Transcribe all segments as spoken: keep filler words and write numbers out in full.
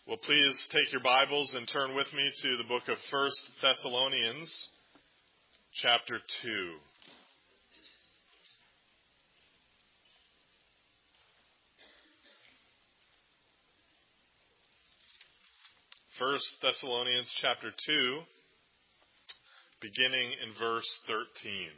Well, please take your Bibles and turn with me to the book of First Thessalonians, chapter two. First Thessalonians, chapter two, beginning in verse thirteen.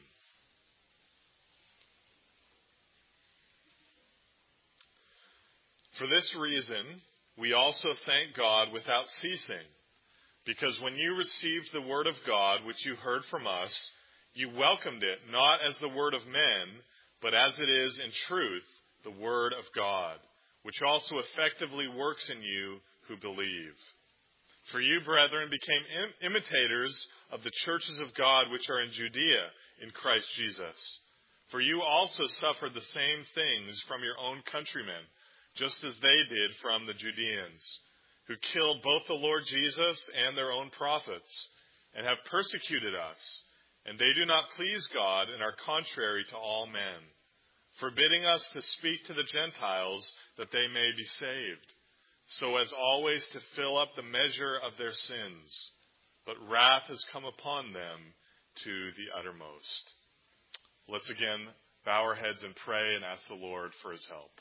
For this reason, we also thank God without ceasing, because when you received the word of God, which you heard from us, you welcomed it not as the word of men, but as it is in truth, the word of God, which also effectively works in you who believe. For you, brethren, became im- imitators of the churches of God which are in Judea in Christ Jesus. For you also suffered the same things from your own countrymen, just as they did from the Judeans, who killed both the Lord Jesus and their own prophets, and have persecuted us. And they do not please God and are contrary to all men, forbidding us to speak to the Gentiles that they may be saved, so as always to fill up the measure of their sins. But wrath has come upon them to the uttermost. Let's again bow our heads and pray and ask the Lord for his help.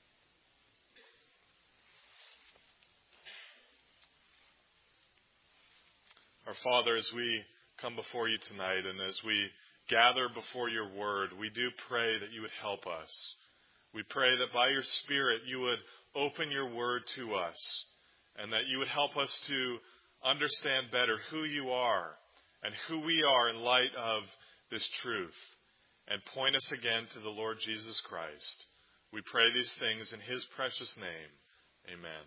Our Father, as we come before you tonight and as we gather before your word, we do pray that you would help us. We pray that by your Spirit you would open your word to us and that you would help us to understand better who you are and who we are in light of this truth, and point us again to the Lord Jesus Christ. We pray these things in his precious name. Amen.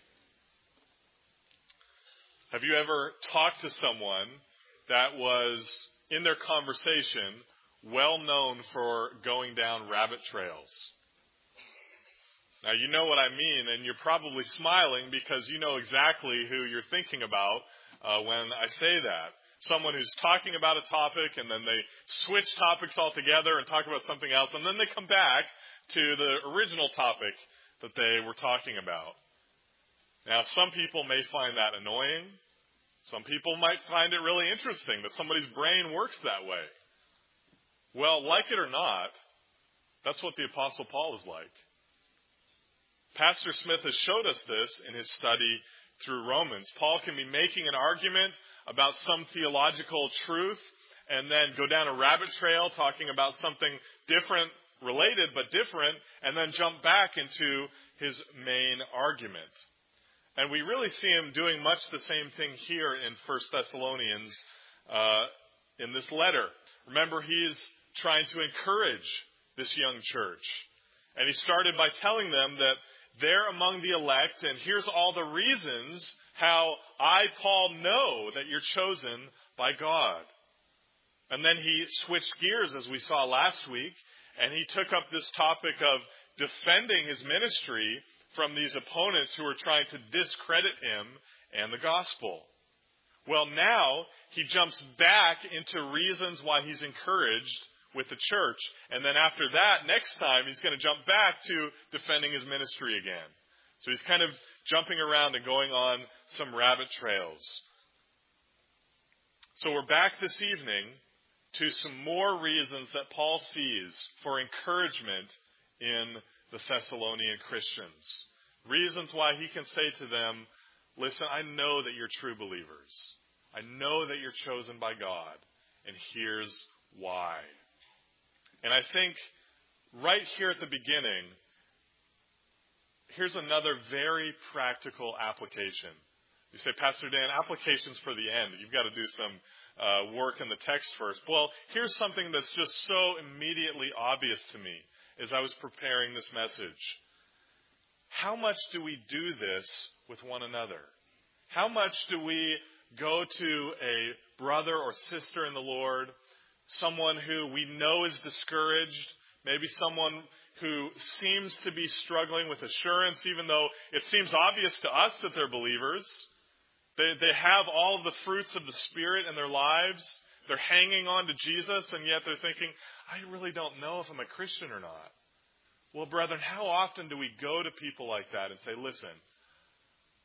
Have you ever talked to someone that was, in their conversation, well known for going down rabbit trails? Now, you know what I mean, and you're probably smiling because you know exactly who you're thinking about uh, when I say that. Someone who's talking about a topic, and then they switch topics altogether and talk about something else, and then they come back to the original topic that they were talking about. Now, some people may find that annoying. Some people might find it really interesting that somebody's brain works that way. Well, like it or not, that's what the Apostle Paul is like. Pastor Smith has showed us this in his study through Romans. Paul can be making an argument about some theological truth and then go down a rabbit trail talking about something different, related but different, and then jump back into his main argument. And we really see him doing much the same thing here in First Thessalonians uh, in this letter. Remember, he's trying to encourage this young church. And he started by telling them that they're among the elect, and here's all the reasons how I, Paul, know that you're chosen by God. And then he switched gears, as we saw last week, and he took up this topic of defending his ministry from these opponents who are trying to discredit him and the gospel. Well, now he jumps back into reasons why he's encouraged with the church. And then after that, next time, he's going to jump back to defending his ministry again. So he's kind of jumping around and going on some rabbit trails. So we're back this evening to some more reasons that Paul sees for encouragement in the Thessalonian Christians. Reasons why he can say to them, listen, I know that you're true believers. I know that you're chosen by God. And here's why. And I think right here at the beginning, here's another very practical application. You say, Pastor Dan, applications for the end. You've got to do some uh, work in the text first. Well, here's something that's just so immediately obvious to me as I was preparing this message. How much do we do this with one another? How much do we go to a brother or sister in the Lord, someone who we know is discouraged, maybe someone who seems to be struggling with assurance, even though it seems obvious to us that they're believers. They, they have all of the fruits of the Spirit in their lives. They're hanging on to Jesus, and yet they're thinking, I really don't know if I'm a Christian or not. Well, brethren, how often do we go to people like that and say, listen,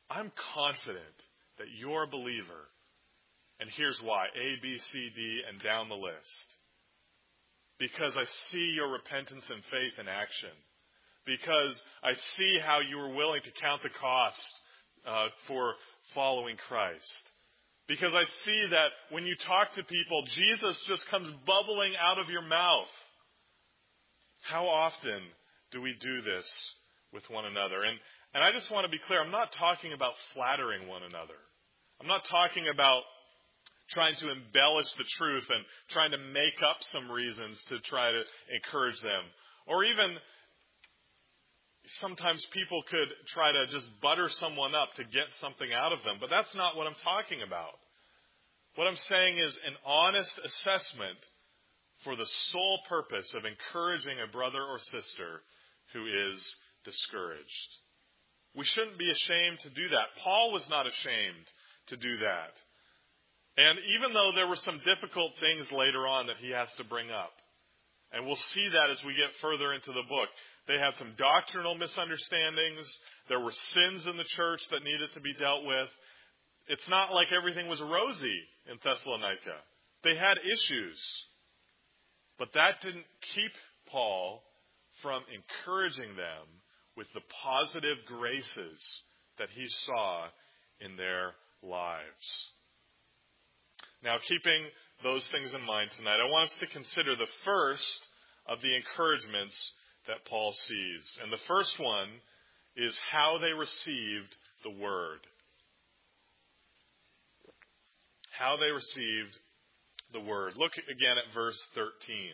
I'm confident that you're a believer. And here's why. A, B, C, D, and down the list. Because I see your repentance and faith in action. Because I see how you were willing to count the cost uh, for following Christ. Because I see that when you talk to people, Jesus just comes bubbling out of your mouth. How often do we do this with one another? And, and I just want to be clear, I'm not talking about flattering one another. I'm not talking about trying to embellish the truth and trying to make up some reasons to try to encourage them. Or even sometimes people could try to just butter someone up to get something out of them. But that's not what I'm talking about. What I'm saying is an honest assessment for the sole purpose of encouraging a brother or sister who is discouraged. We shouldn't be ashamed to do that. Paul was not ashamed to do that. And even though there were some difficult things later on that he has to bring up, and we'll see that as we get further into the book, they had some doctrinal misunderstandings. There were sins in the church that needed to be dealt with. It's not like everything was rosy in Thessalonica. They had issues. But that didn't keep Paul from encouraging them with the positive graces that he saw in their lives. Now, keeping those things in mind tonight, I want us to consider the first of the encouragements that Paul sees. And the first one is how they received the word. How they received the word. Look again at verse thirteen.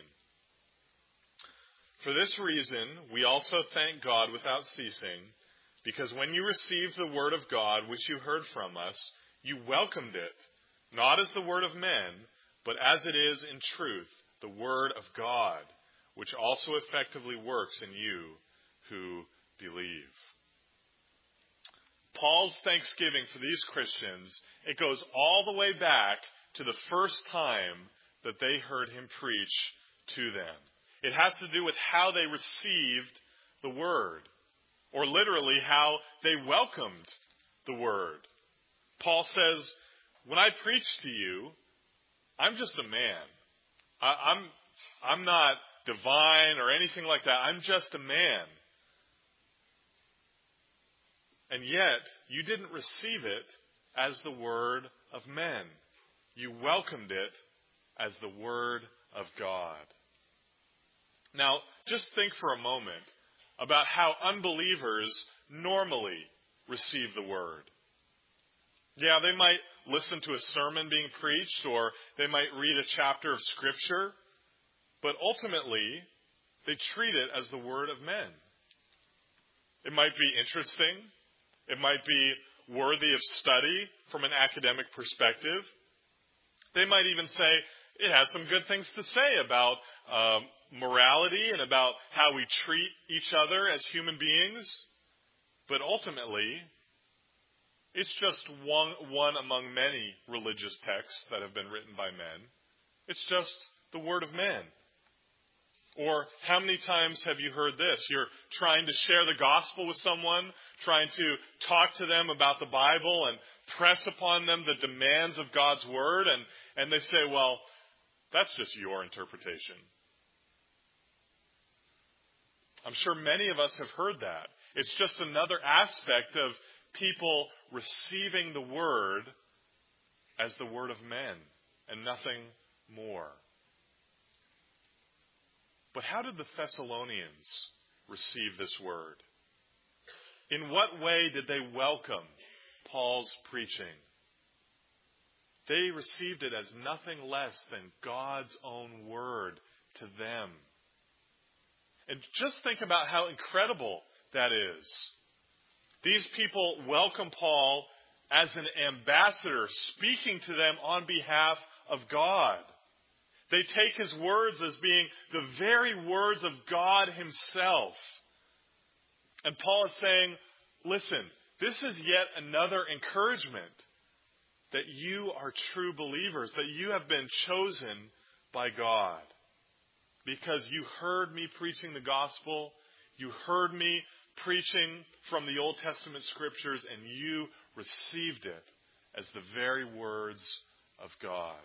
For this reason, we also thank God without ceasing, because when you received the word of God, which you heard from us, you welcomed it, not as the word of men, but as it is in truth, the word of God, which also effectively works in you who believe. Paul's thanksgiving for these Christians, it goes all the way back to the first time that they heard him preach to them. It has to do with how they received the word, or literally how they welcomed the word. Paul says, when I preach to you, I'm just a man. I, I'm, I'm not divine or anything like that. I'm just a man. And yet, you didn't receive it as the word of men. You welcomed it as the word of God. Now, just think for a moment about how unbelievers normally receive the word. Yeah, they might listen to a sermon being preached, or they might read a chapter of Scripture, but ultimately, they treat it as the word of men. It might be interesting. It might be worthy of study from an academic perspective. They might even say it has some good things to say about um, morality and about how we treat each other as human beings. But ultimately, it's just one, one among many religious texts that have been written by men. It's just the word of men. Or how many times have you heard this? You're trying to share the gospel with someone, trying to talk to them about the Bible and press upon them the demands of God's word, and, and they say, well, that's just your interpretation. I'm sure many of us have heard that. It's just another aspect of people receiving the word as the word of men and nothing more. But how did the Thessalonians receive this word? In what way did they welcome Paul's preaching? They received it as nothing less than God's own word to them. And just think about how incredible that is. These people welcome Paul as an ambassador speaking to them on behalf of God. They take his words as being the very words of God himself. And Paul is saying, listen, this is yet another encouragement that you are true believers, that you have been chosen by God. Because you heard me preaching the gospel, you heard me preaching from the Old Testament scriptures, and you received it as the very words of God.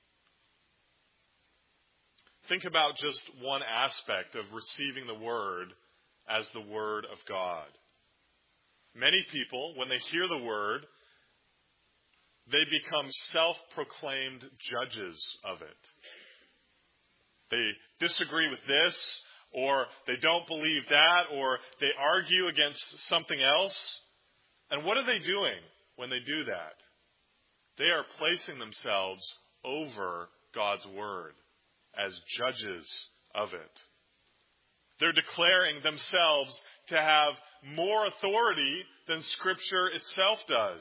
Think about just one aspect of receiving the Word as the Word of God. Many people, when they hear the Word, they become self-proclaimed judges of it. They disagree with this, or they don't believe that, or they argue against something else. And what are they doing when they do that? They are placing themselves over God's Word as judges of it. They're declaring themselves to have more authority than Scripture itself does.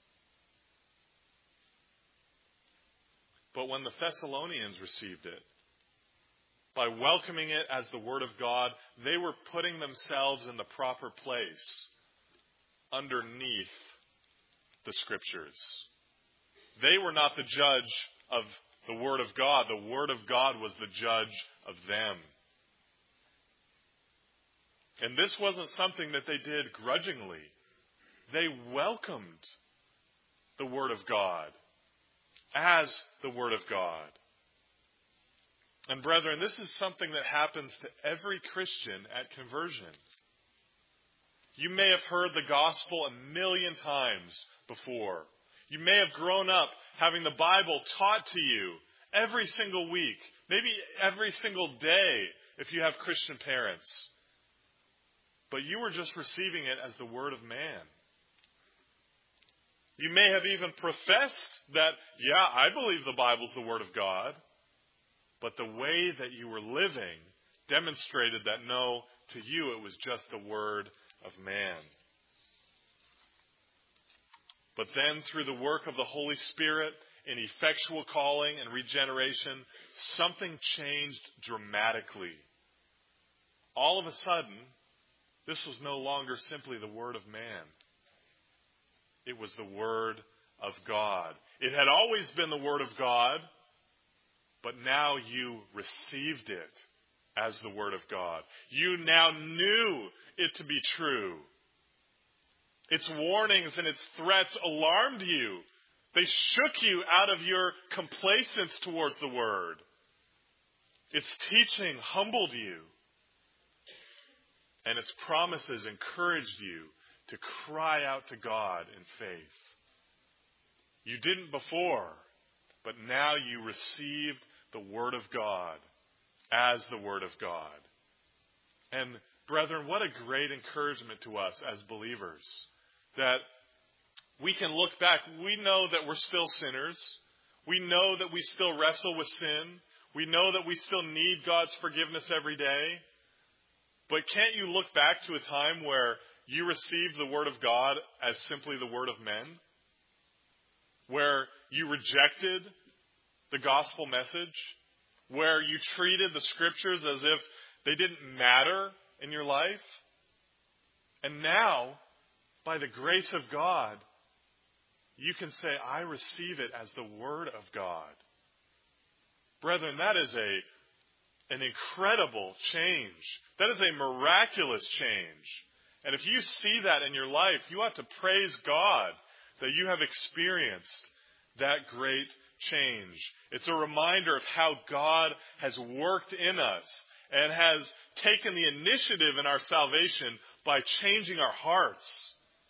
But when the Thessalonians received it, by welcoming it as the Word of God, they were putting themselves in the proper place underneath the Scriptures. They were not the judge of the Word of God. The Word of God was the judge of them. And this wasn't something that they did grudgingly. They welcomed the Word of God as the Word of God. And brethren, this is something that happens to every Christian at conversion. You may have heard the gospel a million times before. You may have grown up having the Bible taught to you every single week, maybe every single day if you have Christian parents. But you were just receiving it as the word of man. You may have even professed that, yeah, I believe the Bible's the word of God. But the way that you were living demonstrated that no, to you it was just the word of man. But then through the work of the Holy Spirit in effectual calling and regeneration, something changed dramatically. All of a sudden, this was no longer simply the word of man. It was the word of God. It had always been the word of God, but now you received it as the word of God. You now knew it to be true. Its warnings and its threats alarmed you. They shook you out of your complacence towards the word. Its teaching humbled you. And its promises encouraged you to cry out to God in faith. You didn't before, but now you received the Word of God as the Word of God. And brethren, what a great encouragement to us as believers that we can look back. We know that we're still sinners. We know that we still wrestle with sin. We know that we still need God's forgiveness every day. But can't you look back to a time where you received the Word of God as simply the word of men? Where you rejected the gospel message? Where you treated the Scriptures as if they didn't matter in your life? And now, by the grace of God, you can say, I receive it as the Word of God. Brethren, that is a an incredible change. That is a miraculous change. And if you see that in your life, you ought to praise God that you have experienced that great change. It's a reminder of how God has worked in us and has taken the initiative in our salvation by changing our hearts.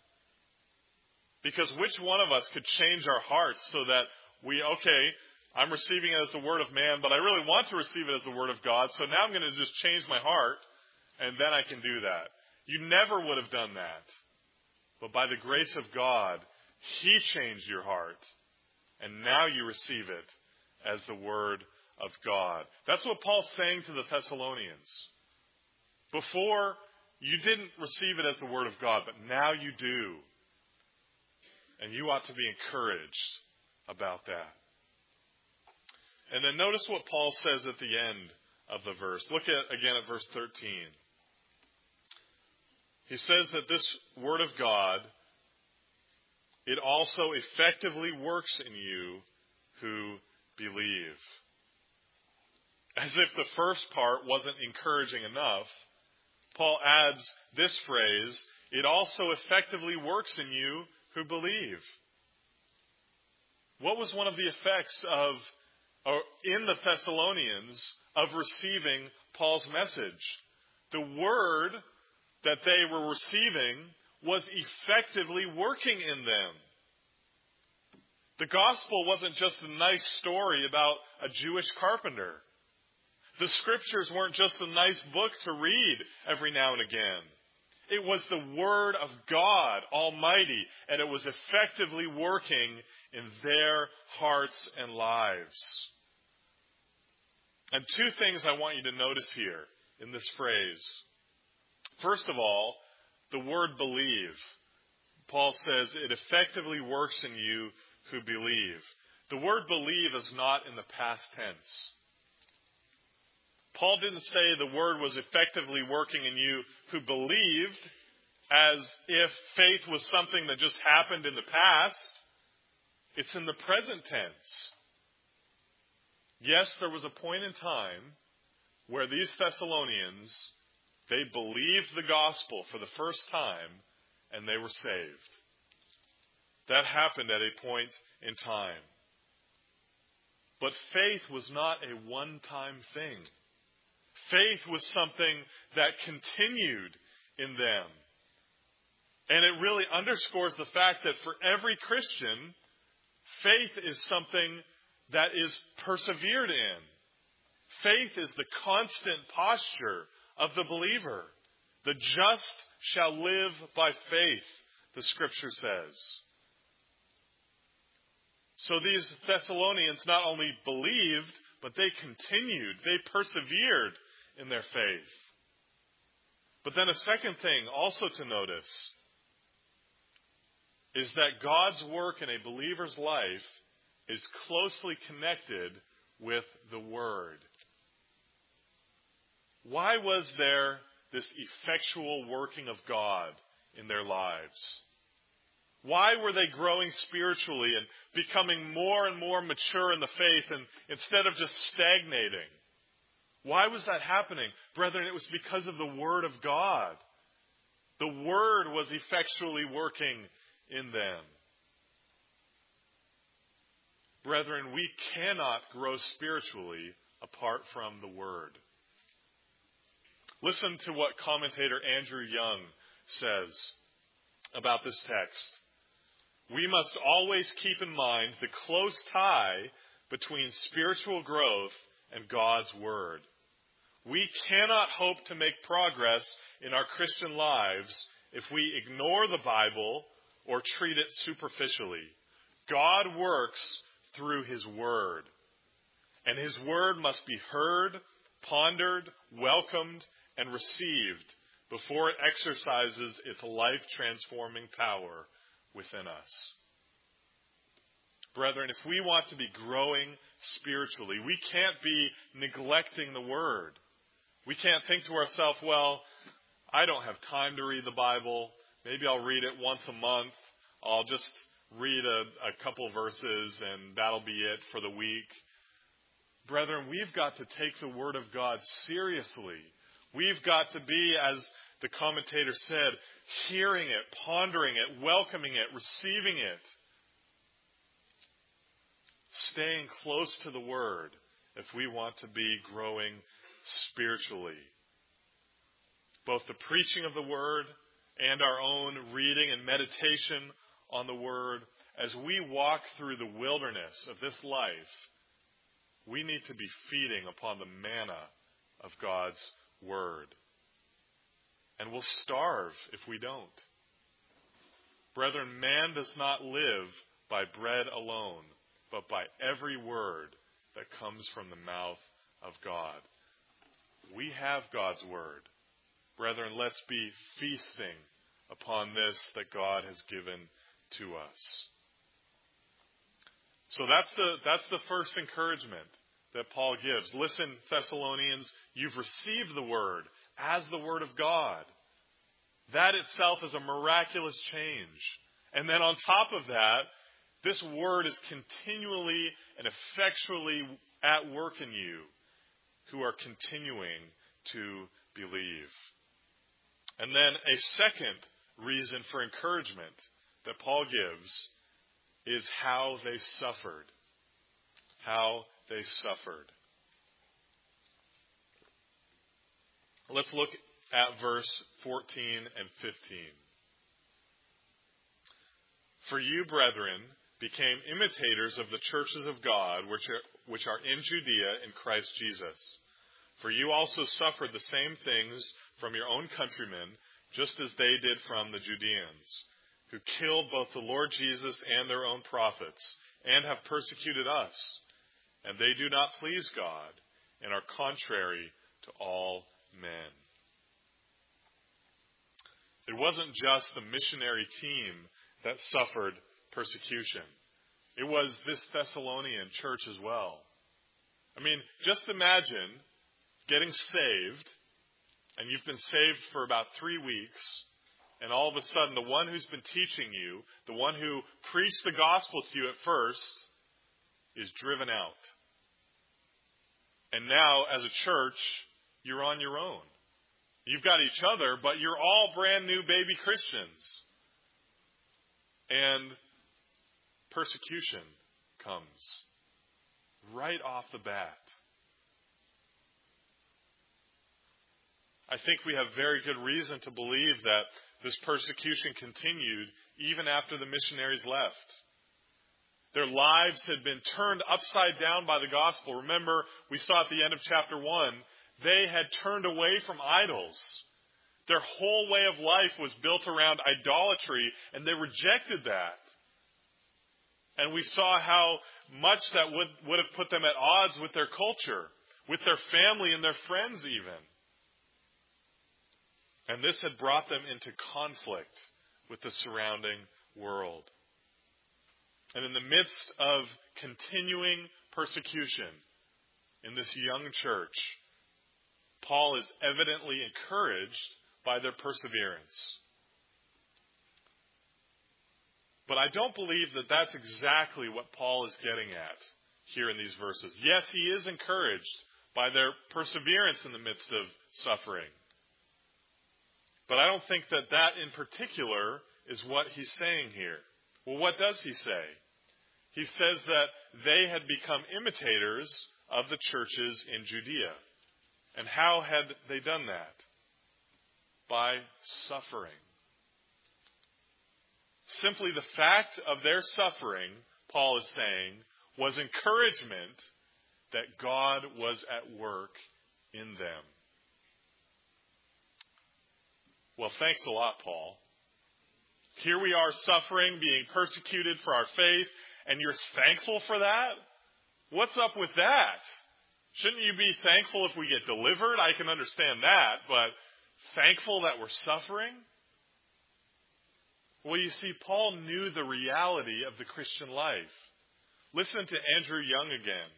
Because which one of us could change our hearts so that we, okay, I'm receiving it as the word of man, but I really want to receive it as the word of God, so now I'm going to just change my heart, and then I can do that. You never would have done that. But by the grace of God, He changed your heart, and now you receive it as the word of God. That's what Paul's saying to the Thessalonians. Before, you didn't receive it as the word of God, but now you do. And you ought to be encouraged about that. And then notice what Paul says at the end of the verse. Look at again at verse thirteen. He says that this word of God, it also effectively works in you who believe. As if the first part wasn't encouraging enough, Paul adds this phrase, it also effectively works in you who believe. What was one of the effects of, or in the Thessalonians, of receiving Paul's message? The word that they were receiving was effectively working in them. The gospel wasn't just a nice story about a Jewish carpenter. The scriptures weren't just a nice book to read every now and again. It was the Word of God Almighty, and it was effectively working in their hearts and lives. And two things I want you to notice here in this phrase. First of all, the word believe. Paul says it effectively works in you who believe. The word believe is not in the past tense. Paul didn't say the word was effectively working in you who believed as if faith was something that just happened in the past. It's in the present tense. Yes, there was a point in time where these Thessalonians, they believed the gospel for the first time and they were saved. That happened at a point in time. But faith was not a one-time thing. Faith was something that continued in them. And it really underscores the fact that for every Christian, faith is something that is persevered in. Faith is the constant posture of the believer. The just shall live by faith, the Scripture says. So these Thessalonians not only believed, but they continued, they persevered in their faith. But then a second thing also to notice is that God's work in a believer's life is closely connected with the Word. Why was there this effectual working of God in their lives? Why were they growing spiritually and becoming more and more mature in the faith and instead of just stagnating? Why was that happening? Brethren, it was because of the Word of God. The Word was effectually working in them. Brethren, we cannot grow spiritually apart from the Word. Listen to what commentator Andrew Young says about this text. We must always keep in mind the close tie between spiritual growth and God's Word. We cannot hope to make progress in our Christian lives if we ignore the Bible or treat it superficially. God works through His Word, and His Word must be heard, pondered, welcomed, and received before it exercises its life-transforming power within us. Brethren, if we want to be growing spiritually, we can't be neglecting the Word. We can't think to ourselves, well, I don't have time to read the Bible. Maybe I'll read it once a month. I'll just read a, a couple verses and that'll be it for the week. Brethren, we've got to take the Word of God seriously. We've got to be, as the commentator said, hearing it, pondering it, welcoming it, receiving it. Staying close to the Word if we want to be growing spiritually. Both the preaching of the Word and our own reading and meditation on the Word, as we walk through the wilderness of this life, we need to be feeding upon the manna of God's Word. And we'll starve if we don't. Brethren, man does not live by bread alone, but by every word that comes from the mouth of God. We have God's Word. Brethren, let's be feasting upon this that God has given to us. So that's the, that's the first encouragement that Paul gives. Listen, Thessalonians, you've received the Word as the Word of God. That itself is a miraculous change. And then on top of that, this Word is continually and effectually at work in you who are continuing to believe. And then a second reason for encouragement that Paul gives is how they suffered. How they suffered. Let's look at verse fourteen and fifteen. For you, brethren, became imitators of the churches of God, which are, which are in Judea in Christ Jesus. For you also suffered the same things from your own countrymen, just as they did from the Judeans, who killed both the Lord Jesus and their own prophets, and have persecuted us. And they do not please God, and are contrary to all men. It wasn't just the missionary team that suffered persecution. It was this Thessalonian church as well. I mean, just imagine getting saved, and you've been saved for about three weeks, and all of a sudden the one who's been teaching you, the one who preached the gospel to you at first, is driven out. And now, as a church, you're on your own. You've got each other, but you're all brand new baby Christians. And persecution comes right off the bat. I think we have very good reason to believe that this persecution continued even after the missionaries left. Their lives had been turned upside down by the gospel. Remember, we saw at the end of chapter one, they had turned away from idols. Their whole way of life was built around idolatry, and they rejected that. And we saw how much that would, would have put them at odds with their culture, with their family and their friends even. And this had brought them into conflict with the surrounding world. And in the midst of continuing persecution in this young church, Paul is evidently encouraged by their perseverance. But I don't believe that that's exactly what Paul is getting at here in these verses. Yes, he is encouraged by their perseverance in the midst of suffering. But I don't think that that in particular is what he's saying here. Well, what does he say? He says that they had become imitators of the churches in Judea. And how had they done that? By suffering. Simply the fact of their suffering, Paul is saying, was encouragement that God was at work in them. Well, thanks a lot, Paul. Here we are suffering, being persecuted for our faith, and you're thankful for that? What's up with that? Shouldn't you be thankful if we get delivered? I can understand that, but thankful that we're suffering? Well, you see, Paul knew the reality of the Christian life. Listen to Andrew Young again.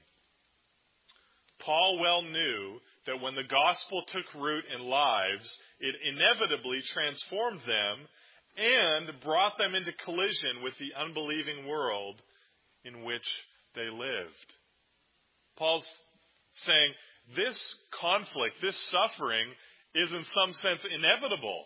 Paul well knew that when the gospel took root in lives, it inevitably transformed them and brought them into collision with the unbelieving world in which they lived. Paul's saying this conflict, this suffering, is in some sense inevitable.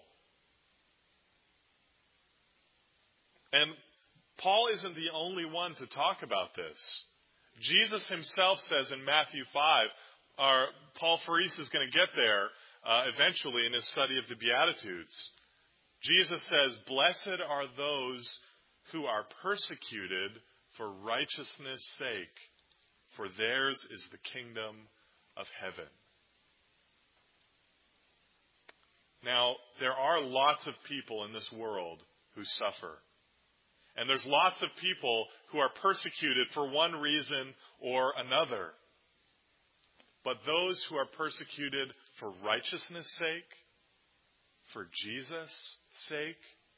And Paul isn't the only one to talk about this. Jesus himself says in Matthew five, our, Paul Ferris is going to get there uh, eventually in his study of the Beatitudes. Jesus says, "Blessed are those who are persecuted for righteousness' sake, for theirs is the kingdom of heaven." Now, there are lots of people in this world who suffer. And there's lots of people who are persecuted for one reason or another. But those who are persecuted for righteousness' sake, for Jesus' sake,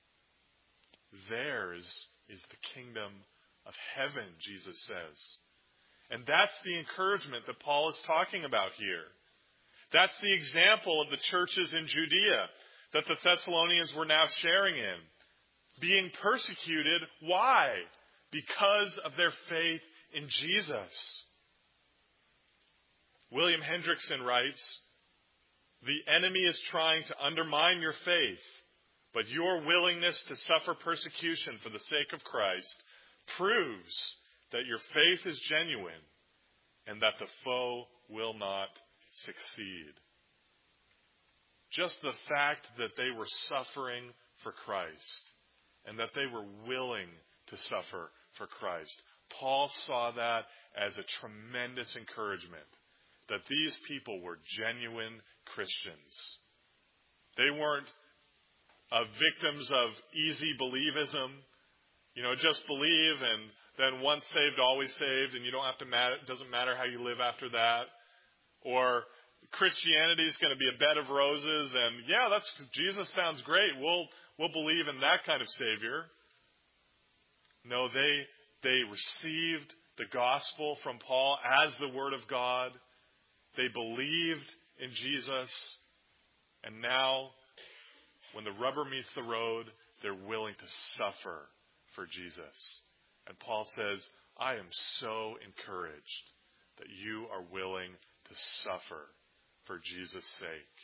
theirs is the kingdom of heaven, Jesus says. And that's the encouragement that Paul is talking about here. That's the example of the churches in Judea that the Thessalonians were now sharing in. Being persecuted, why? Because of their faith in Jesus. William Hendrickson writes, the enemy is trying to undermine your faith, but your willingness to suffer persecution for the sake of Christ proves that your faith is genuine and that the foe will not succeed. Just the fact that they were suffering for Christ and that they were willing to suffer for Christ, Paul saw that as a tremendous encouragement, that these people were genuine Christians. They weren't uh, victims of easy believism. You know, just believe and then once saved, always saved, and you don't have to matter, it doesn't matter how you live after that. Or Christianity is going to be a bed of roses, and yeah, that's Jesus sounds great. We'll we'll believe in that kind of Savior. No, they they received the gospel from Paul as the Word of God. They believed in Jesus, and now, when the rubber meets the road, they're willing to suffer for Jesus. And Paul says, I am so encouraged that you are willing to suffer for Jesus' sake.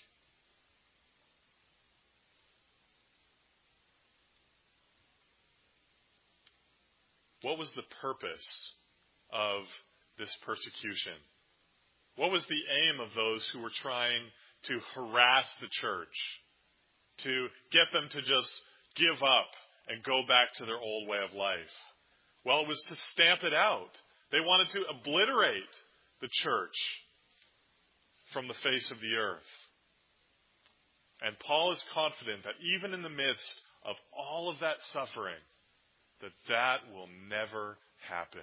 What was the purpose of this persecution? What was the aim of those who were trying to harass the church, to get them to just give up and go back to their old way of life? Well, it was to stamp it out. They wanted to obliterate the church from the face of the earth. And Paul is confident that even in the midst of all of that suffering, that that will never happen.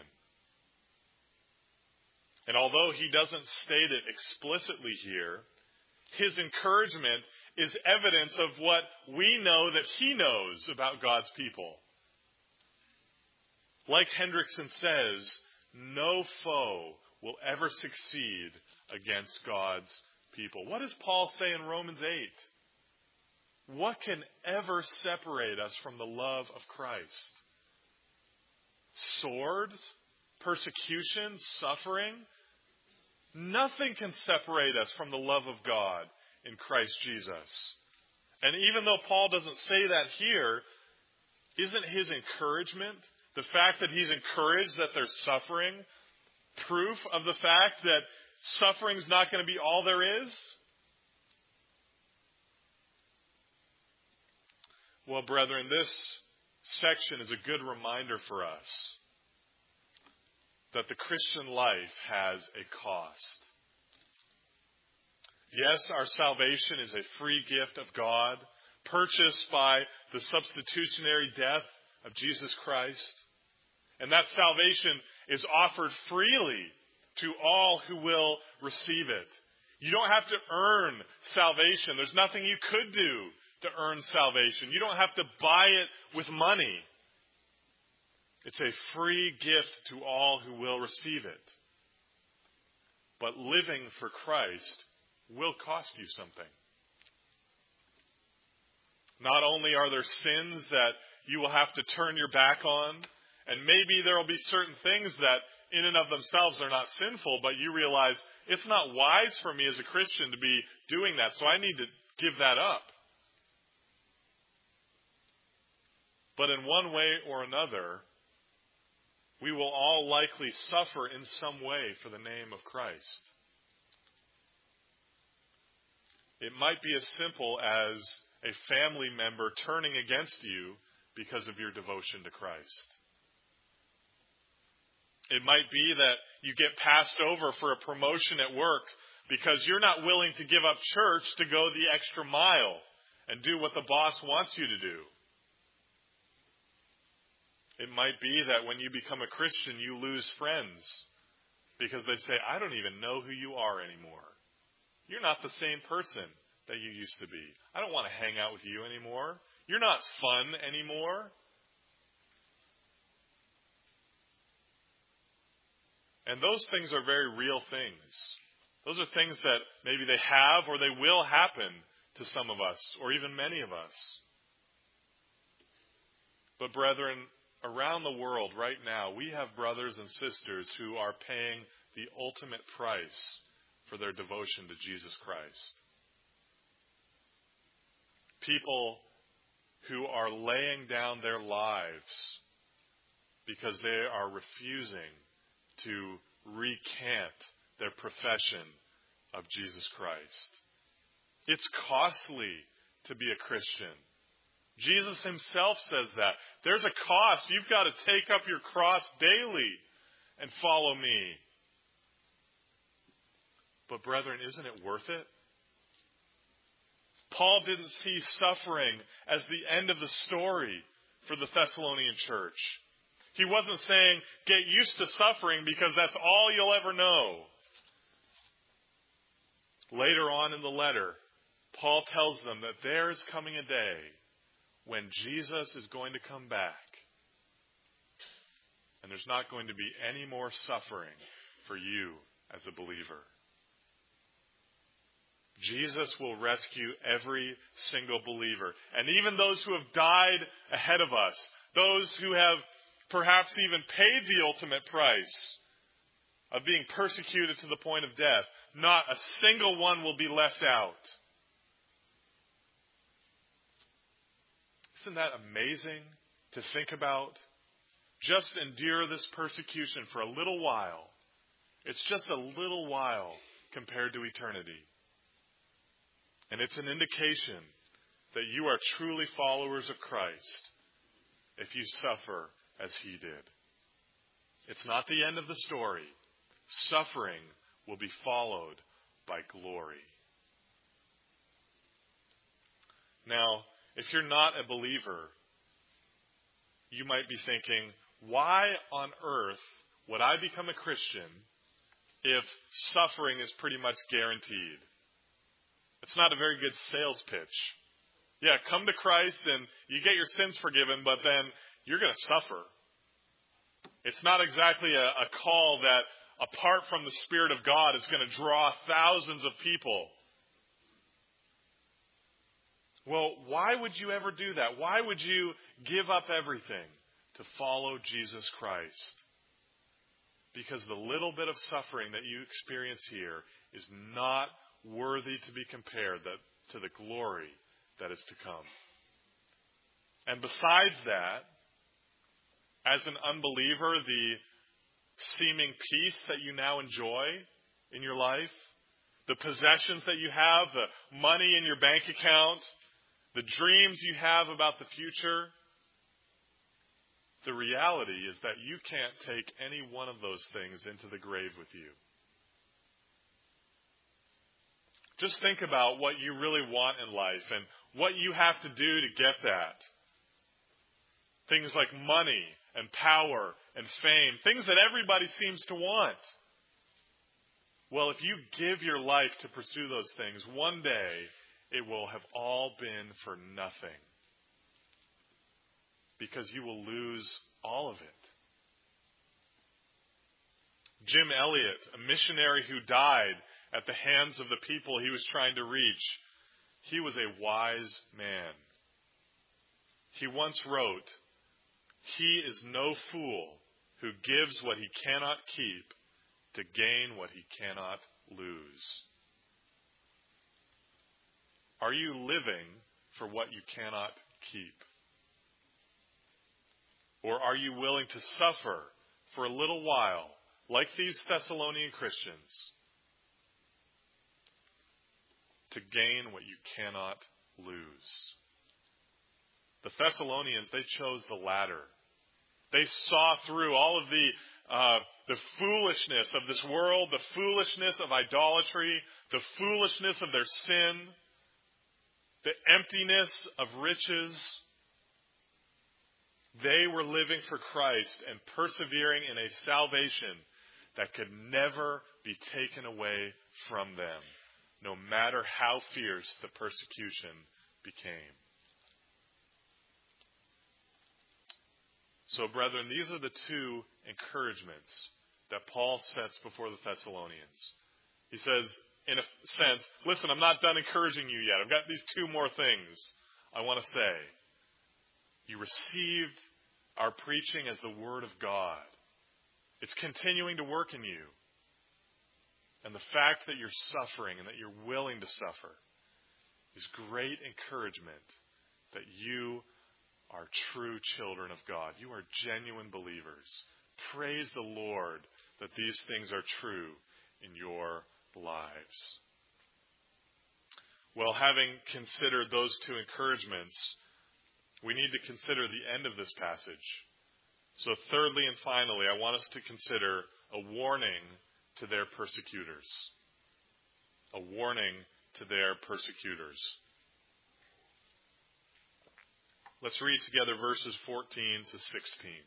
And although he doesn't state it explicitly here, his encouragement is evidence of what we know that he knows about God's people. Like Hendrickson says, no foe will ever succeed against God's people. What does Paul say in Romans eight? What can ever separate us from the love of Christ? Swords? Persecution? Suffering? Nothing can separate us from the love of God in Christ Jesus. And even though Paul doesn't say that here, isn't his encouragement, the fact that he's encouraged that they're suffering, proof of the fact that suffering's not going to be all there is? Well, brethren, this section is a good reminder for us that the Christian life has a cost. Yes, our salvation is a free gift of God, purchased by the substitutionary death of Jesus Christ. And that salvation is offered freely to all who will receive it. You don't have to earn salvation. There's nothing you could do to earn salvation. You don't have to buy it with money. It's a free gift to all who will receive it. But living for Christ will cost you something. Not only are there sins that you will have to turn your back on, and maybe there will be certain things that in and of themselves are not sinful, but you realize it's not wise for me as a Christian to be doing that, so I need to give that up. But in one way or another, we will all likely suffer in some way for the name of Christ. It might be as simple as a family member turning against you because of your devotion to Christ. It might be that you get passed over for a promotion at work because you're not willing to give up church to go the extra mile and do what the boss wants you to do. It might be that when you become a Christian, you lose friends because they say, I don't even know who you are anymore. You're not the same person that you used to be. I don't want to hang out with you anymore. You're not fun anymore. And those things are very real things. Those are things that maybe they have or they will happen to some of us, or even many of us. But brethren, around the world right now, we have brothers and sisters who are paying the ultimate price for their devotion to Jesus Christ. People who are laying down their lives because they are refusing to recant their profession of Jesus Christ. It's costly to be a Christian. Jesus himself says that. There's a cost. You've got to take up your cross daily and follow me. But brethren, isn't it worth it? Paul didn't see suffering as the end of the story for the Thessalonian church. He wasn't saying, get used to suffering because that's all you'll ever know. Later on in the letter, Paul tells them that there is coming a day when Jesus is going to come back. And there's not going to be any more suffering for you as a believer. Jesus will rescue every single believer. And even those who have died ahead of us, those who have perhaps even paid the ultimate price of being persecuted to the point of death, not a single one will be left out. Isn't that amazing to think about? Just endure this persecution for a little while. It's just a little while compared to eternity. And it's an indication that you are truly followers of Christ if you suffer as he did. It's not the end of the story. Suffering will be followed by glory. Now, if you're not a believer, you might be thinking, why on earth would I become a Christian if suffering is pretty much guaranteed? It's not a very good sales pitch. Yeah, come to Christ and you get your sins forgiven, but then you're going to suffer. It's not exactly a, a call that, apart from the Spirit of God, is going to draw thousands of people. Well, why would you ever do that? Why would you give up everything to follow Jesus Christ? Because the little bit of suffering that you experience here is not worthy to be compared that, to the glory that is to come. And besides that, as an unbeliever, the seeming peace that you now enjoy in your life, the possessions that you have, the money in your bank account, the dreams you have about the future, the reality is that you can't take any one of those things into the grave with you. Just think about what you really want in life and what you have to do to get that. Things like money and power and fame, things that everybody seems to want. Well, if you give your life to pursue those things, one day it will have all been for nothing. Because you will lose all of it. Jim Elliot, a missionary who died at the hands of the people he was trying to reach, he was a wise man. He once wrote, "He is no fool who gives what he cannot keep to gain what he cannot lose." Are you living for what you cannot keep? Or are you willing to suffer for a little while, like these Thessalonian Christians, to gain what you cannot lose? The Thessalonians, they chose the latter. They saw through all of the uh, the foolishness of this world, the foolishness of idolatry, the foolishness of their sin, the emptiness of riches. They were living for Christ and persevering in a salvation that could never be taken away from them, no matter how fierce the persecution became. So, brethren, these are the two encouragements that Paul sets before the Thessalonians. He says, in a sense, listen, I'm not done encouraging you yet. I've got these two more things I want to say. You received our preaching as the Word of God. It's continuing to work in you. And the fact that you're suffering and that you're willing to suffer is great encouragement that you are true children of God. You are genuine believers. Praise the Lord that these things are true in your lives. Well, having considered those two encouragements, we need to consider the end of this passage. So thirdly and finally, I want us to consider a warning to their persecutors. A warning to their persecutors. Let's read together verses fourteen to sixteen.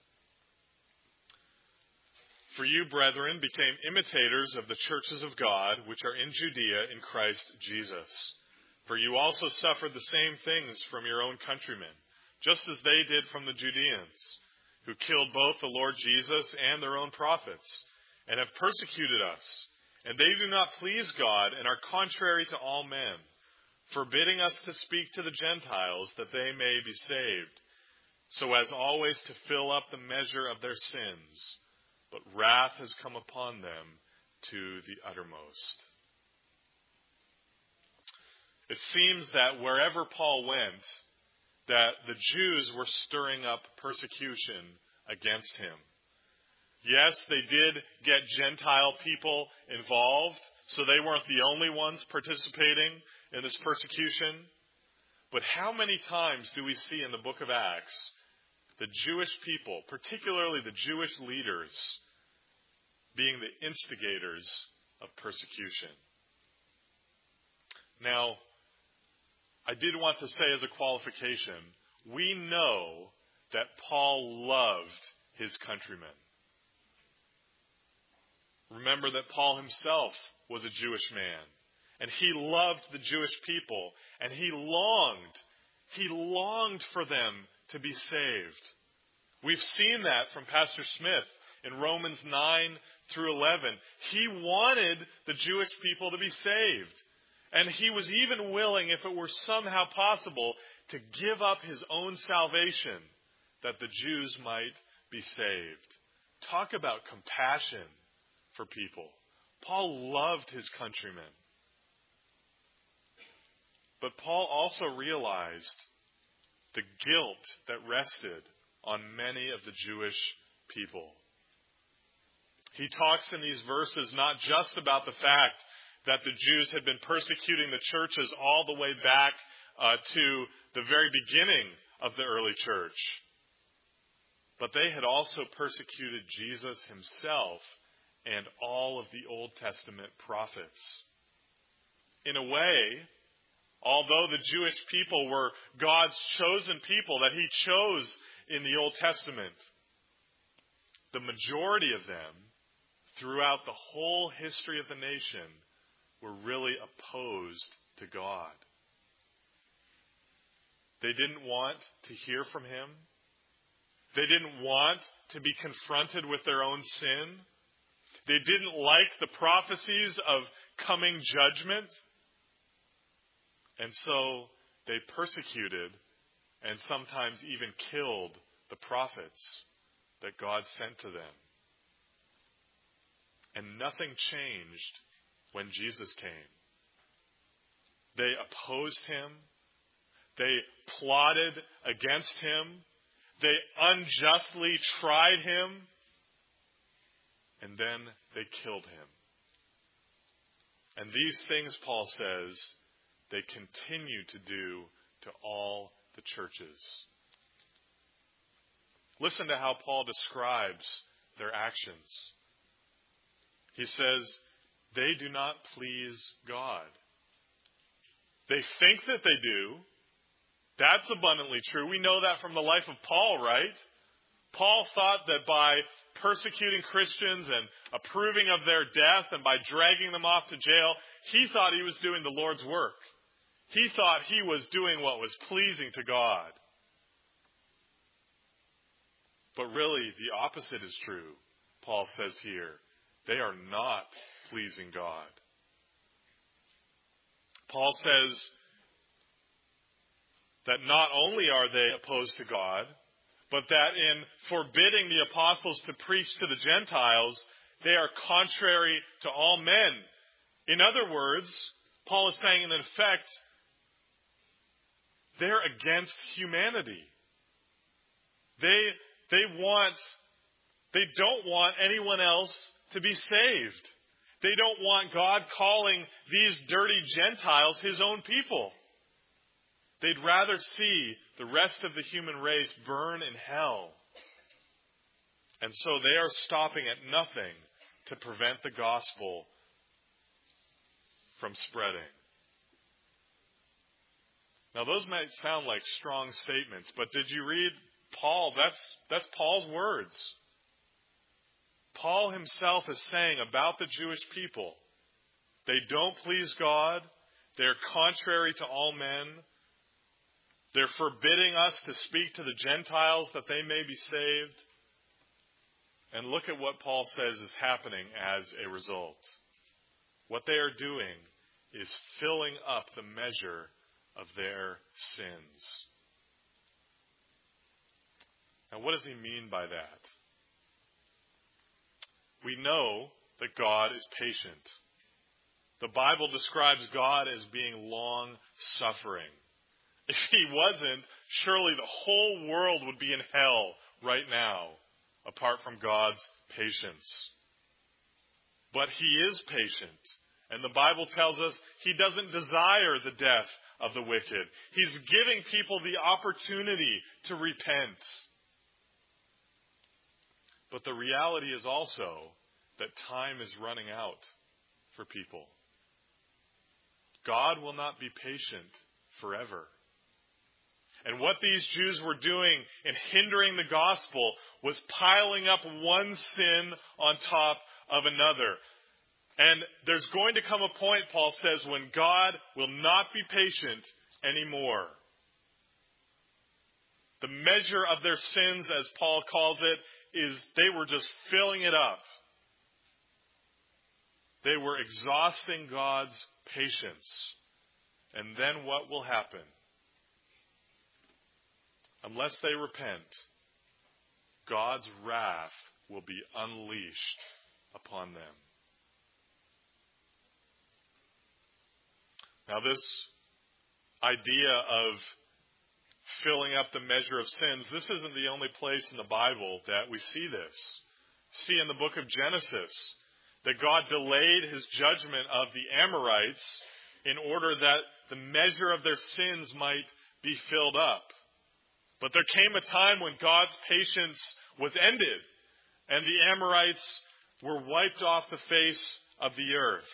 For you, brethren, became imitators of the churches of God, which are in Judea in Christ Jesus. For you also suffered the same things from your own countrymen, just as they did from the Judeans, who killed both the Lord Jesus and their own prophets, and have persecuted us. And they do not please God, and are contrary to all men, forbidding us to speak to the Gentiles, that they may be saved, so as always to fill up the measure of their sins. But wrath has come upon them to the uttermost. It seems that wherever Paul went, that the Jews were stirring up persecution against him. Yes, they did get Gentile people involved, so they weren't the only ones participating in this persecution. But how many times do we see in the book of Acts the Jewish people, particularly the Jewish leaders, being the instigators of persecution? Now, I did want to say as a qualification, we know that Paul loved his countrymen. Remember that Paul himself was a Jewish man, and he loved the Jewish people, and he longed, he longed for them to be saved. We've seen that from Pastor Smith in Romans nine through eleven. He wanted the Jewish people to be saved. And he was even willing, if it were somehow possible, to give up his own salvation that the Jews might be saved. Talk about compassion for people. Paul loved his countrymen. But Paul also realized the guilt that rested on many of the Jewish people. He talks in these verses not just about the fact that the Jews had been persecuting the churches all the way back uh, to the very beginning of the early church, but they had also persecuted Jesus himself and all of the Old Testament prophets. In a way, although the Jewish people were God's chosen people that he chose in the Old Testament, the majority of them, throughout the whole history of the nation, were really opposed to God. They didn't want to hear from him. They didn't want to be confronted with their own sin. They didn't like the prophecies of coming judgment. And so they persecuted and sometimes even killed the prophets that God sent to them. And nothing changed when Jesus came. They opposed him. They plotted against him. They unjustly tried him. And then they killed him. And these things, Paul says, they continue to do to all the churches. Listen to how Paul describes their actions. He says, they do not please God. They think that they do. That's abundantly true. We know that from the life of Paul, right? Paul thought that by persecuting Christians and approving of their death and by dragging them off to jail, he thought he was doing the Lord's work. He thought he was doing what was pleasing to God. But really, the opposite is true, Paul says here. They are not pleasing God. Paul says that not only are they opposed to God, but that in forbidding the apostles to preach to the Gentiles, they are contrary to all men. In other words, Paul is saying in effect, they're against humanity. They, they want, they don't want anyone else to be saved. They don't want God calling these dirty Gentiles His own people. They'd rather see the rest of the human race burn in hell. And so they are stopping at nothing to prevent the gospel from spreading. Now those might sound like strong statements, but did you read Paul? That's, that's Paul's words. Paul himself is saying about the Jewish people, they don't please God, they're contrary to all men, they're forbidding us to speak to the Gentiles that they may be saved. And look at what Paul says is happening as a result. What they are doing is filling up the measure of their sins. Now, what does he mean by that? We know that God is patient. The Bible describes God as being long-suffering. If He wasn't, surely the whole world would be in hell right now, apart from God's patience. But He is patient. And the Bible tells us He doesn't desire the death of the wicked. He's giving people the opportunity to repent. But the reality is also that time is running out for people. God will not be patient forever. And what these Jews were doing in hindering the gospel was piling up one sin on top of another. And there's going to come a point, Paul says, when God will not be patient anymore. The measure of their sins, as Paul calls it, is they were just filling it up. They were exhausting God's patience. And then what will happen? Unless they repent, God's wrath will be unleashed upon them. Now, this idea of filling up the measure of sins, this isn't the only place in the Bible that we see this. See in the book of Genesis that God delayed His judgment of the Amorites in order that the measure of their sins might be filled up. But there came a time when God's patience was ended and the Amorites were wiped off the face of the earth.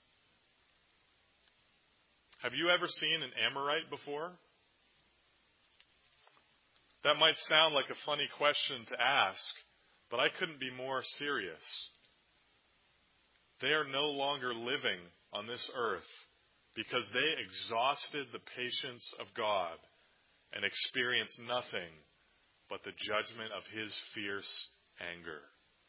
Have you ever seen an Amorite before? That might sound like a funny question to ask, but I couldn't be more serious. They are no longer living on this earth because they exhausted the patience of God and experienced nothing but the judgment of His fierce anger.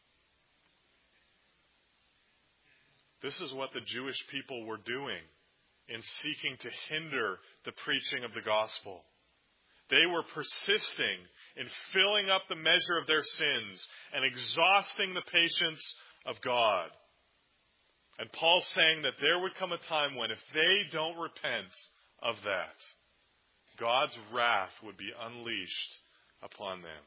This is what the Jewish people were doing in seeking to hinder the preaching of the gospel. They were persisting in filling up the measure of their sins and exhausting the patience of God. And Paul's saying that there would come a time when if they don't repent of that, God's wrath would be unleashed upon them.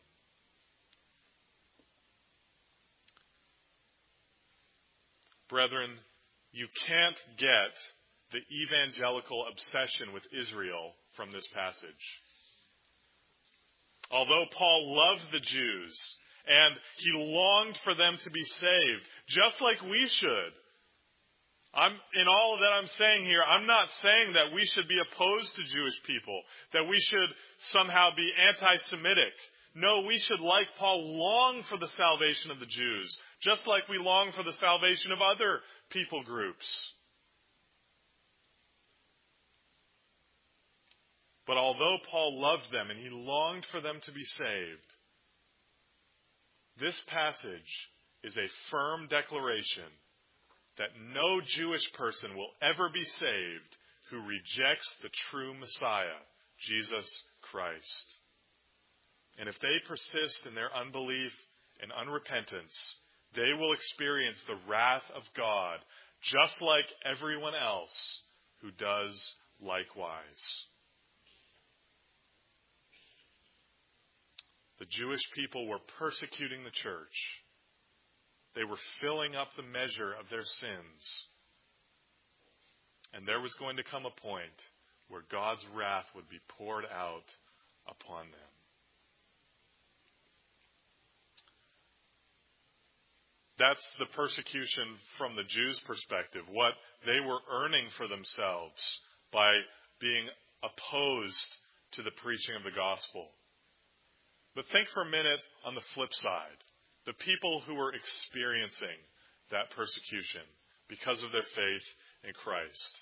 Brethren, you can't get the evangelical obsession with Israel from this passage. Although Paul loved the Jews and he longed for them to be saved, just like we should. I'm, in all that I'm saying here, I'm not saying that we should be opposed to Jewish people, that we should somehow be anti-Semitic. No, we should, like Paul, long for the salvation of the Jews, just like we long for the salvation of other people groups. But although Paul loved them and he longed for them to be saved, this passage is a firm declaration that no Jewish person will ever be saved who rejects the true Messiah, Jesus Christ. And if they persist in their unbelief and unrepentance, they will experience the wrath of God, just like everyone else who does likewise. The Jewish people were persecuting the church. They were filling up the measure of their sins. And there was going to come a point where God's wrath would be poured out upon them. That's the persecution from the Jews' perspective, what they were earning for themselves by being opposed to the preaching of the gospel. But think for a minute on the flip side, the people who were experiencing that persecution because of their faith in Christ.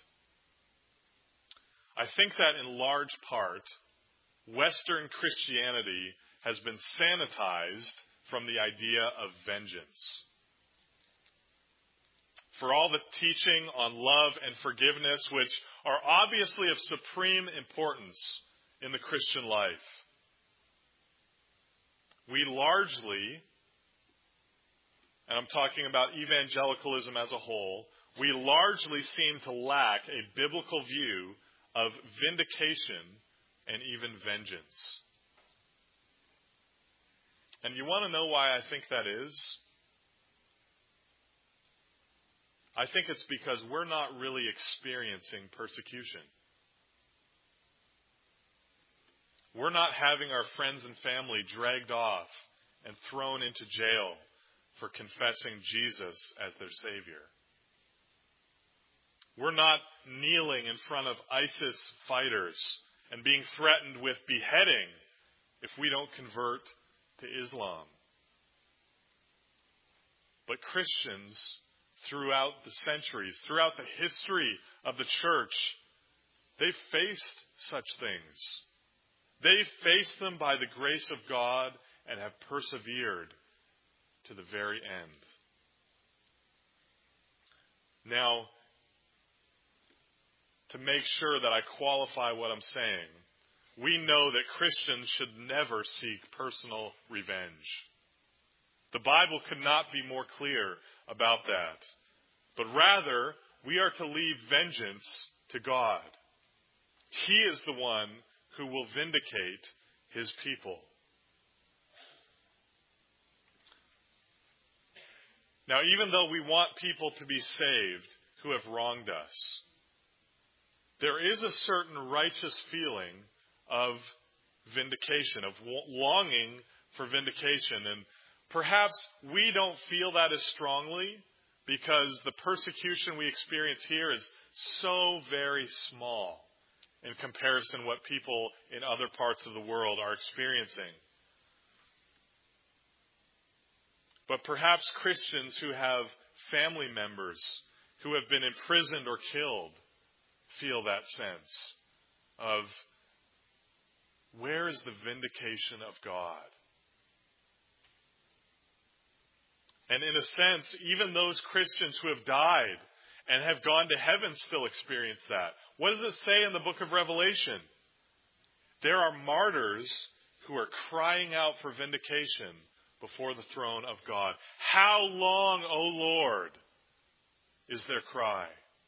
I think that in large part, Western Christianity has been sanitized from the idea of vengeance. For all the teaching on love and forgiveness, which are obviously of supreme importance in the Christian life, we largely, and I'm talking about evangelicalism as a whole, we largely seem to lack a biblical view of vindication and even vengeance. And you want to know why I think that is? I think it's because we're not really experiencing persecution. We're not having our friends and family dragged off and thrown into jail for confessing Jesus as their Savior. We're not kneeling in front of ISIS fighters and being threatened with beheading if we don't convert to Islam. But Christians, throughout the centuries, throughout the history of the church, they've faced such things. They've faced them by the grace of God and have persevered to the very end. Now, to make sure that I qualify what I'm saying, we know that Christians should never seek personal revenge. The Bible could not be more clear about that. But rather, we are to leave vengeance to God. He is the one who will vindicate His people. Now, even though we want people to be saved who have wronged us, there is a certain righteous feeling of vindication, of longing for vindication. And perhaps we don't feel that as strongly because the persecution we experience here is so very small in comparison to what people in other parts of the world are experiencing. But perhaps Christians who have family members who have been imprisoned or killed feel that sense of, where is the vindication of God? And in a sense, even those Christians who have died and have gone to heaven still experience that. What does it say in the book of Revelation? There are martyrs who are crying out for vindication before the throne of God. How long, O Lord, is their cry?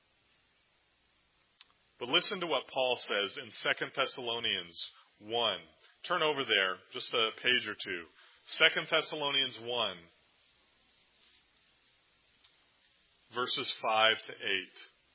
But listen to what Paul says in Second Thessalonians one. Turn over there, just a page or two. Second Thessalonians one, verses five to eight.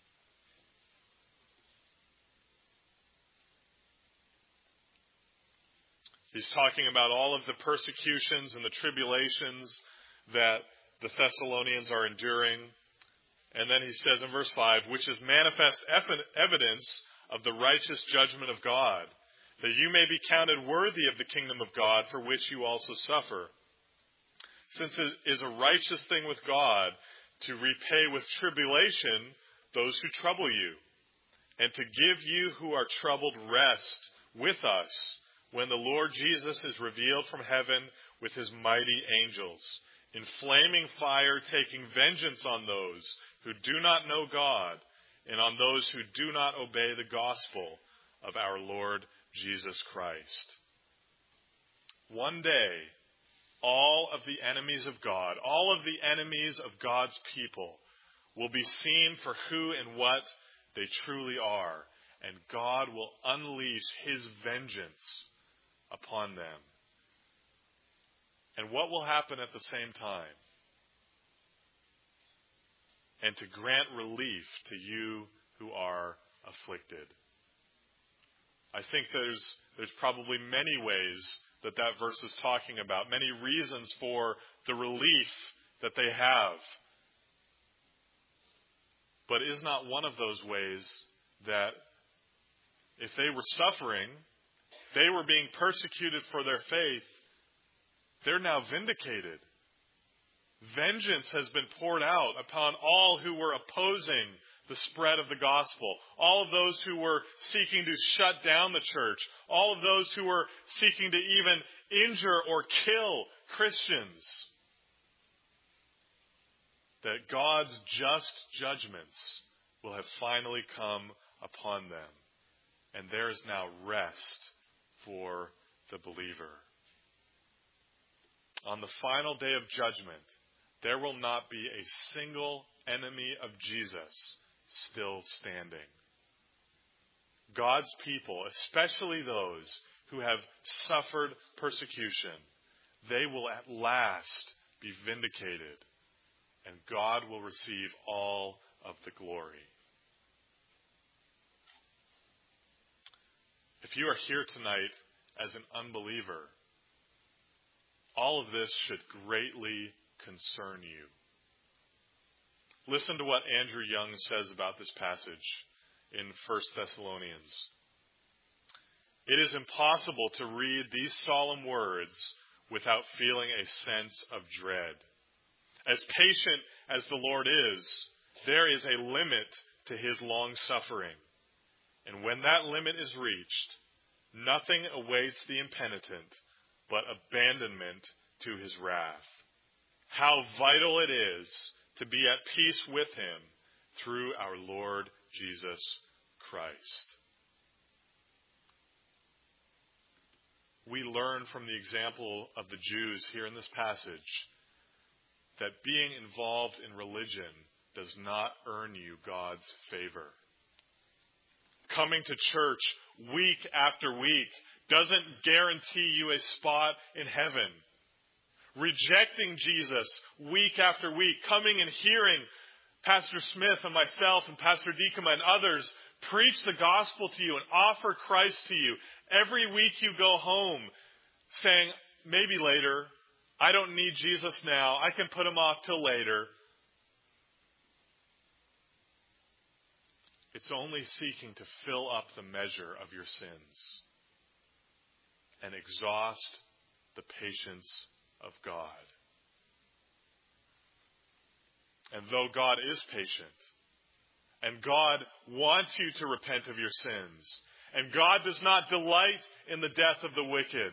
He's talking about all of the persecutions and the tribulations that the Thessalonians are enduring. And then he says in verse five, which is manifest evidence of the righteous judgment of God, that you may be counted worthy of the kingdom of God for which you also suffer. Since it is a righteous thing with God to repay with tribulation those who trouble you, and to give you who are troubled rest with us when the Lord Jesus is revealed from heaven with his mighty angels, in flaming fire, taking vengeance on those who do not know God, and on those who do not obey the gospel of our Lord Jesus Christ. One day, all of the enemies of God, all of the enemies of God's people will be seen for who and what they truly are, and God will unleash his vengeance upon them. And what will happen at the same time? And to grant relief to you who are afflicted. I think there's there's probably many ways that that verse is talking about, many reasons for the relief that they have. But is not one of those ways that if they were suffering, they were being persecuted for their faith, they're now vindicated. Vengeance has been poured out upon all who were opposing the spread of the gospel, all of those who were seeking to shut down the church, all of those who were seeking to even injure or kill Christians. That God's just judgments will have finally come upon them. And there is now rest for the believer. On the final day of judgment, there will not be a single enemy of Jesus still standing. God's people, especially those who have suffered persecution, they will at last be vindicated, and God will receive all of the glory. If you are here tonight as an unbeliever, all of this should greatly concern you. Listen to what Andrew Young says about this passage in First Thessalonians. It is impossible to read these solemn words without feeling a sense of dread. As patient as the Lord is, there is a limit to his long suffering. And when that limit is reached, nothing awaits the impenitent but abandonment to his wrath. How vital it is to be at peace with him through our Lord Jesus Christ. We learn from the example of the Jews here in this passage that being involved in religion does not earn you God's favor. Coming to church week after week doesn't guarantee you a spot in heaven. Rejecting Jesus week after week, coming and hearing Pastor Smith and myself and Pastor Deekema and others preach the gospel to you and offer Christ to you. Every week you go home saying, maybe later, I don't need Jesus now, I can put him off till later. It's only seeking to fill up the measure of your sins and exhaust the patience of God. And though God is patient, and God wants you to repent of your sins, and God does not delight in the death of the wicked,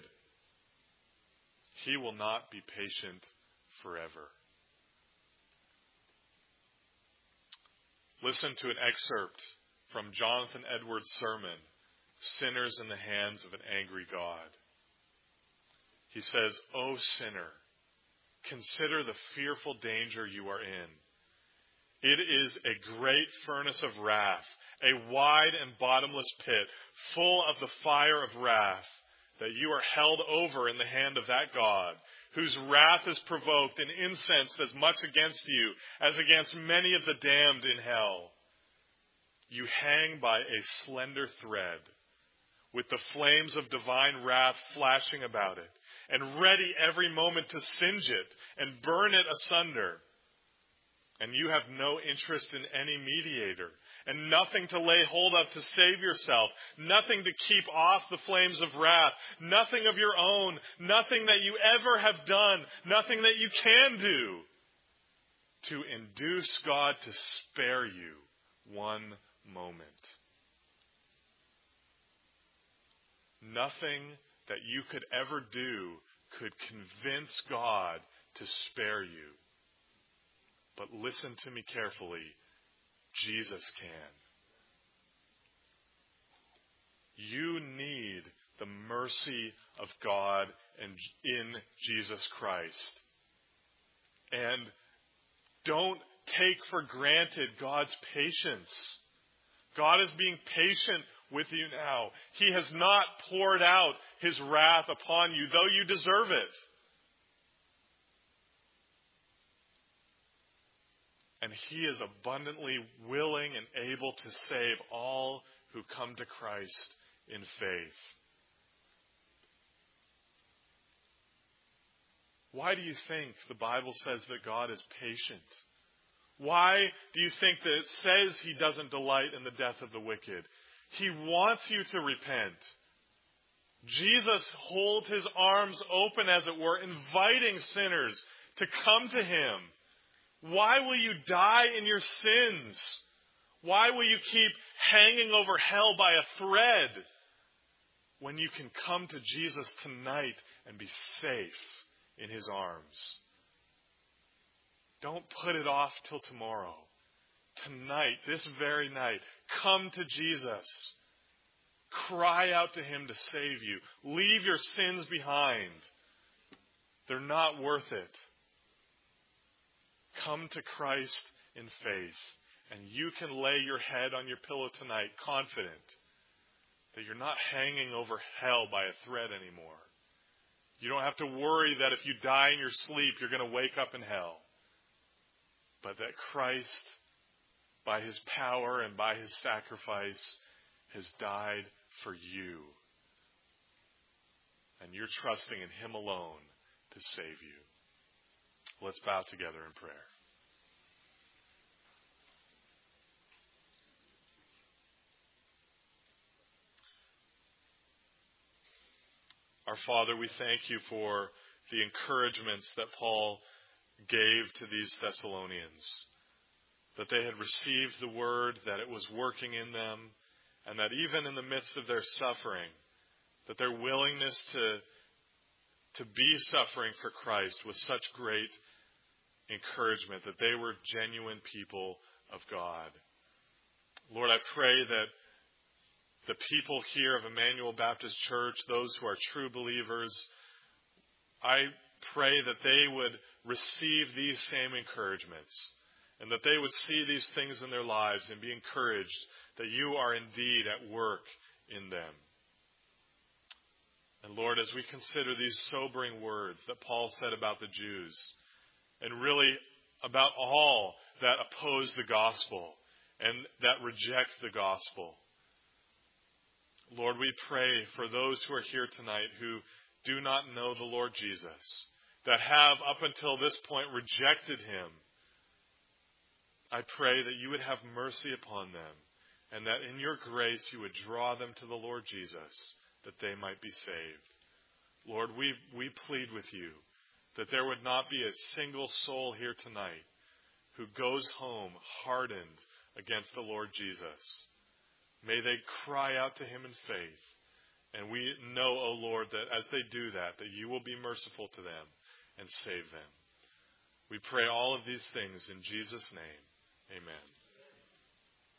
he will not be patient forever. Listen to an excerpt from Jonathan Edwards' sermon, Sinners in the Hands of an Angry God. He says, O sinner, consider the fearful danger you are in. It is a great furnace of wrath, a wide and bottomless pit, full of the fire of wrath, that you are held over in the hand of that God, whose wrath is provoked and incensed as much against you as against many of the damned in hell. You hang by a slender thread, with the flames of divine wrath flashing about it, and ready every moment to singe it and burn it asunder. And you have no interest in any mediator, and nothing to lay hold of to save yourself, nothing to keep off the flames of wrath, nothing of your own, nothing that you ever have done, nothing that you can do to induce God to spare you one moment. Nothing that you could ever do could convince God to spare you. But listen to me carefully. Jesus can. You need the mercy of God in Jesus Christ. And don't take for granted God's patience. God is being patient with you now. He has not poured out his wrath upon you, though you deserve it. And He is abundantly willing and able to save all who come to Christ in faith. Why do you think the Bible says that God is patient? Why do you think that it says He doesn't delight in the death of the wicked? He wants you to repent. Jesus holds His arms open, as it were, inviting sinners to come to Him. Why will you die in your sins? Why will you keep hanging over hell by a thread when you can come to Jesus tonight and be safe in His arms? Don't put it off till tomorrow. Tonight, this very night, come to Jesus. Cry out to Him to save you. Leave your sins behind. They're not worth it. Come to Christ in faith, and you can lay your head on your pillow tonight confident that you're not hanging over hell by a thread anymore. You don't have to worry that if you die in your sleep, you're going to wake up in hell. But that Christ, by His power and by His sacrifice, has died for you. And you're trusting in Him alone to save you. Let's bow together in prayer. Our Father, we thank You for the encouragements that Paul gave to these Thessalonians, that they had received the word, that it was working in them, and that even in the midst of their suffering, that their willingness to, to be suffering for Christ was such great encouragement, that they were genuine people of God. Lord, I pray that the people here of Emmanuel Baptist Church, those who are true believers, I pray that they would receive these same encouragements, and that they would see these things in their lives and be encouraged that You are indeed at work in them. And Lord, as we consider these sobering words that Paul said about the Jews, and really about all that oppose the gospel and that reject the gospel, Lord, we pray for those who are here tonight who do not know the Lord Jesus, that have up until this point rejected Him. I pray that You would have mercy upon them, and that in Your grace You would draw them to the Lord Jesus, that they might be saved. Lord, we, we plead with You that there would not be a single soul here tonight who goes home hardened against the Lord Jesus. May they cry out to Him in faith. And we know, O Lord, that as they do that, that You will be merciful to them and save them. We pray all of these things in Jesus' name. Amen.